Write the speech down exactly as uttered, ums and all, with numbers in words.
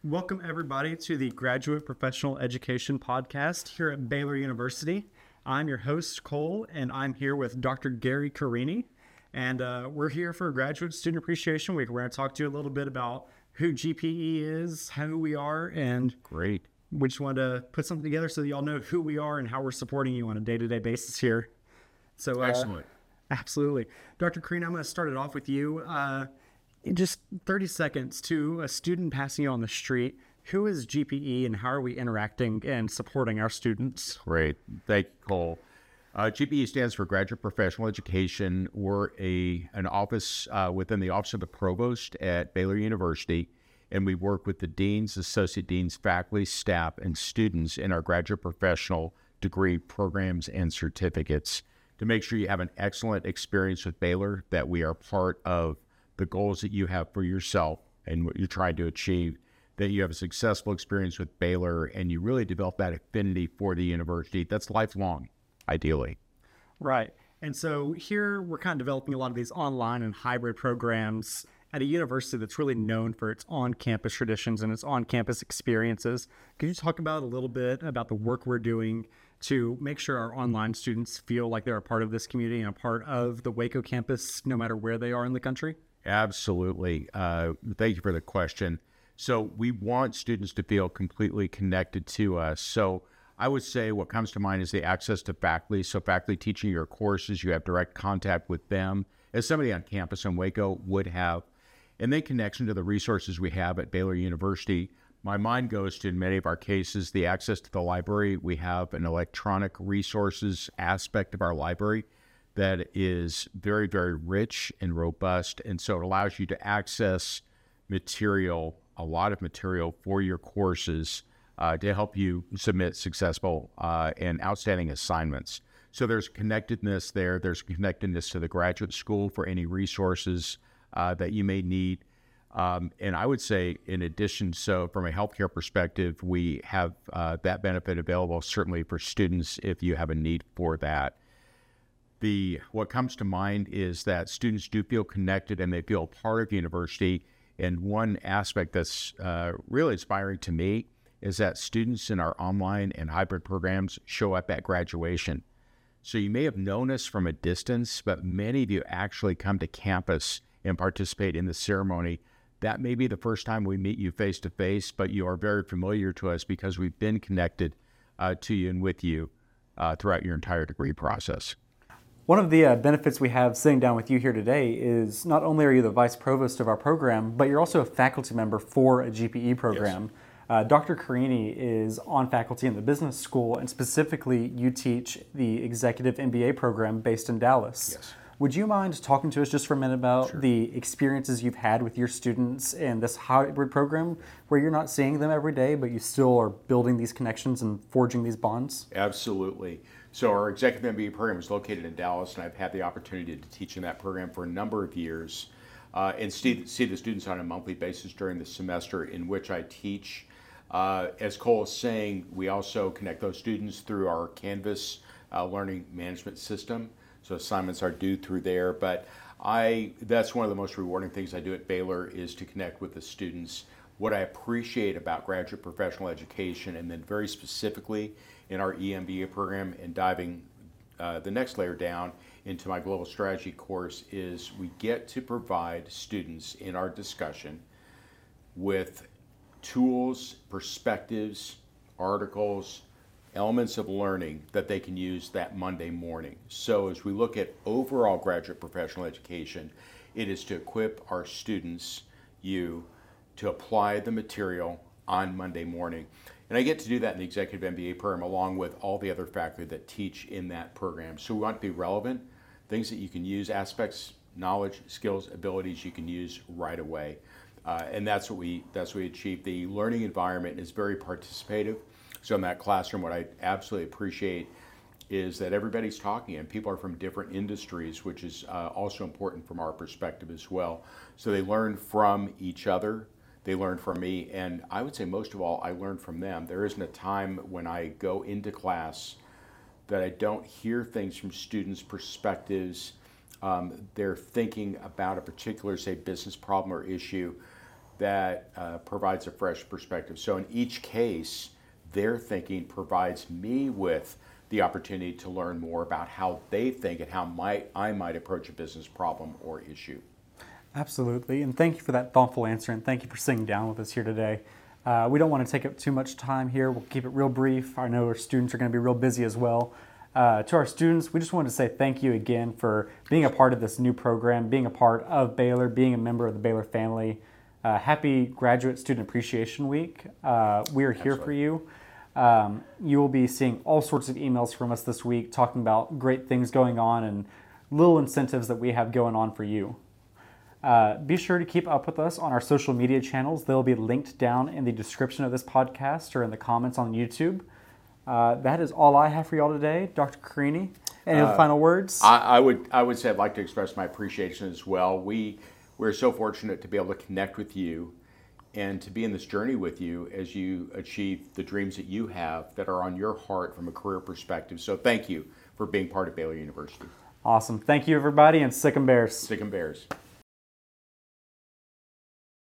Welcome, everybody, to the Graduate Professional Education Podcast here at Baylor University. I'm your host, Cole, and I'm here with Doctor Gary Carini. And uh, we're here for Graduate Student Appreciation Week. We're going to talk to you a little bit about who G P E is, who we are, and Great. we just wanted to put something together so that y'all know who we are and how we're supporting you on a day-to-day basis here. So, uh, Excellent. Absolutely. Doctor Carini, I'm going to start it off with you. Uh, in just thirty seconds, to a student passing you on the street, who is G P E and how are we interacting and supporting our students? Great. Thank you, Cole. Uh, G P E stands for Graduate Professional Education. We're a an office uh, within the Office of the Provost at Baylor University, and we work with the deans, associate deans, faculty, staff, and students in our graduate professional degree programs and certificates to make sure you have an excellent experience with Baylor, that we are part of the goals that you have for yourself and what you're trying to achieve, that you have a successful experience with Baylor and you really develop that affinity for the university. That's lifelong, ideally. Right. And so here we're kind of developing a lot of these online and hybrid programs at a university that's really known for its on-campus traditions and its on-campus experiences. Could you talk about a little bit about the work we're doing to make sure our online students feel like they're a part of this community and a part of the Waco campus, no matter where they are in the country? Absolutely. Uh, thank you for the question. So we want students to feel completely connected to us. So I would say what comes to mind is the access to faculty. So faculty teaching your courses, you have direct contact with them, as somebody on campus in Waco would have. And then connection to the resources we have at Baylor University. My mind goes to, in many of our cases, the access to the library. We have an electronic resources aspect of our library that is very, very rich and robust. And so it allows you to access material, a lot of material for your courses uh, to help you submit successful uh, and outstanding assignments. So there's connectedness there. There's connectedness to the graduate school for any resources uh, that you may need. Um, and I would say, in addition, so from a healthcare perspective, we have uh, that benefit available certainly for students if you have a need for that. The what comes to mind is that students do feel connected and they feel a part of the university. And one aspect that's uh, really inspiring to me is that students in our online and hybrid programs show up at graduation. So you may have known us from a distance, but many of you actually come to campus and participate in the ceremony. That may be the first time we meet you face to face, but you are very familiar to us because we've been connected uh, to you and with you uh, throughout your entire degree process. One of the uh, benefits we have sitting down with you here today is not only are you the vice provost of our program, but you're also a faculty member for a G P E program. Yes. Uh, Doctor Carini is on faculty in the business school, and specifically you teach the executive M B A program based in Dallas. Yes. Would you mind talking to us just for a minute about Sure. the experiences you've had with your students in this hybrid program where you're not seeing them every day, but you still are building these connections and forging these bonds? Absolutely. So our executive M B A program is located in Dallas, and I've had the opportunity to teach in that program for a number of years uh, and see, see the students on a monthly basis during the semester in which I teach. Uh, as Cole is saying, we also connect those students through our Canvas uh, learning management system. So assignments are due through there, but I that's one of the most rewarding things I do at Baylor is to connect with the students. What I appreciate about graduate professional education, and then very specifically in our E M B A program and diving uh, the next layer down into my global strategy course, is we get to provide students in our discussion with tools, perspectives, articles, elements of learning that they can use that Monday morning. So as we look at overall graduate professional education, it is to equip our students, you, to apply the material on Monday morning. And I get to do that in the executive M B A program along with all the other faculty that teach in that program. So we want to be relevant, things that you can use, aspects, knowledge, skills, abilities you can use right away. Uh, and that's what we that's what we achieve. The learning environment is very participative. So in that classroom, what I absolutely appreciate is that everybody's talking and people are from different industries, which is uh, also important from our perspective as well. So they learn from each other, they learn from me, and I would say most of all, I learn from them. There isn't a time when I go into class that I don't hear things from students' perspectives. Um, they're thinking about a particular, say, business problem or issue that uh, provides a fresh perspective. So in each case, their thinking provides me with the opportunity to learn more about how they think and how might I might approach a business problem or issue. Absolutely, and thank you for that thoughtful answer, and thank you for sitting down with us here today. Uh, we don't want to take up too much time here. We'll keep it real brief. I know our students are going to be real busy as well. Uh, to our students, we just wanted to say thank you again for being a part of this new program, being a part of Baylor, being a member of the Baylor family. Uh, happy Graduate Student Appreciation Week. Uh, we are here Absolutely. for you. Um, you will be seeing all sorts of emails from us this week talking about great things going on and little incentives that we have going on for you. Uh, be sure to keep up with us on our social media channels. They'll be linked down in the description of this podcast or in the comments on YouTube. Uh, that is all I have for y'all today. Doctor Carini, any uh, final words? I, I would I would say I'd like to express my appreciation as well. We, we're so fortunate to be able to connect with you and to be in this journey with you as you achieve the dreams that you have that are on your heart from a career perspective. So thank you for being part of Baylor University. Awesome. Thank you, everybody, and Sic 'em Bears. Sic 'em Bears.